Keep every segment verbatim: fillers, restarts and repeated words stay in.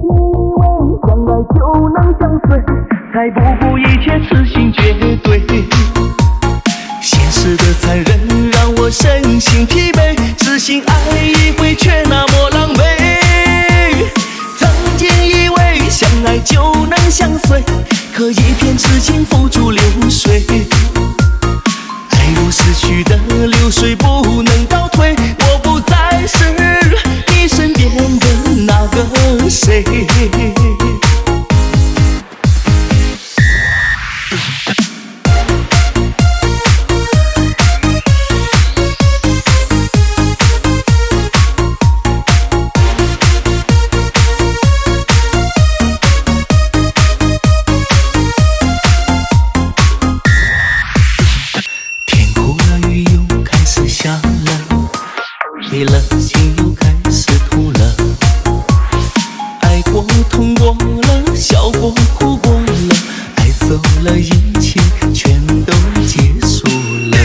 相爱就能相随，才不顾一切痴心绝对。现实的残忍让我身心疲惫，痴心爱一回却那么狼狈。曾经以为相爱就能相随，可一片痴情付诸流水。爱如逝去的流水不能倒退，我不再是你身边的那个谁。累了，心又开始痛了。爱过，痛过了，笑过，哭过了，爱走了，一切全都结束了。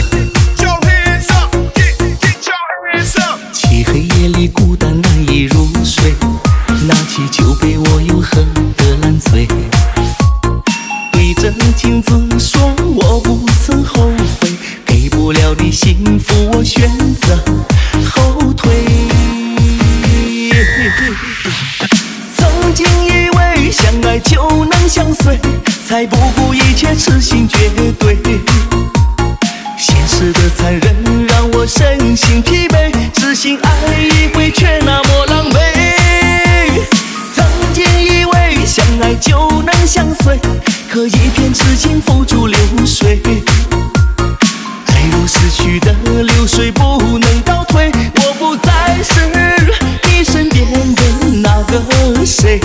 漆黑夜里孤单难以入睡，拿起酒杯我又喝得烂醉。对着镜子说我不曾后悔，给不了你幸福我选择后退。曾经以为相爱就能相随，才不顾一切痴心绝对。现实的残忍让我身心疲惫，痴心爱一回却那么狼狈。曾经以为相爱就能相随，可一片痴情付诸流水。爱如逝去的流水不能倒退，我不再是你身边的那个谁。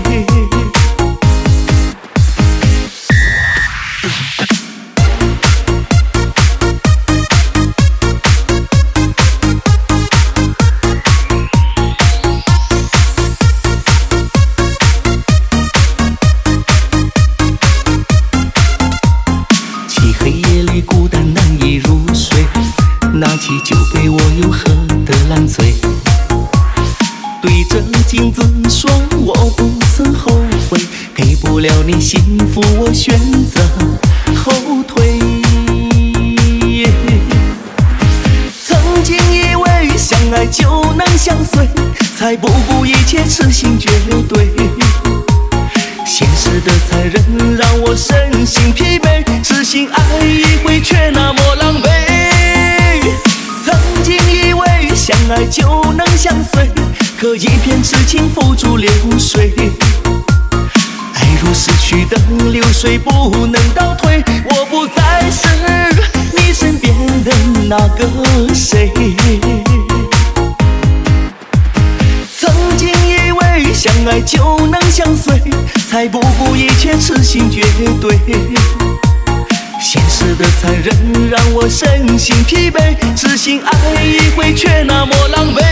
漆黑夜里孤单难以入睡，拿起酒杯我又喝得烂醉。对着镜子说我不曾后悔，给不了你幸福我选择后退。曾经以为相爱就能相随，才不顾一切痴心绝对。现实的残忍让我身心疲惫，痴心爱一回却那么狼狈。曾经以为相爱就能相随，可一片痴情付诸流水。爱如逝去的流水不能倒退，我不再是你身边的那个谁。曾经以为相爱就能相随，才不顾一切痴心绝对。现实的残忍让我身心疲惫，痴心爱一回却那么狼狈。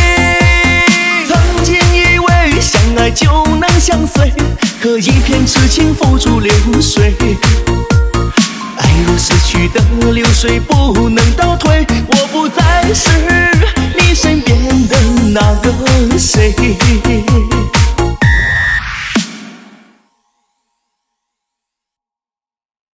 曾经以为相爱就能相随，可一片痴情付诸流水。爱如逝去的流水不能倒退，我不再是你身边的那个谁。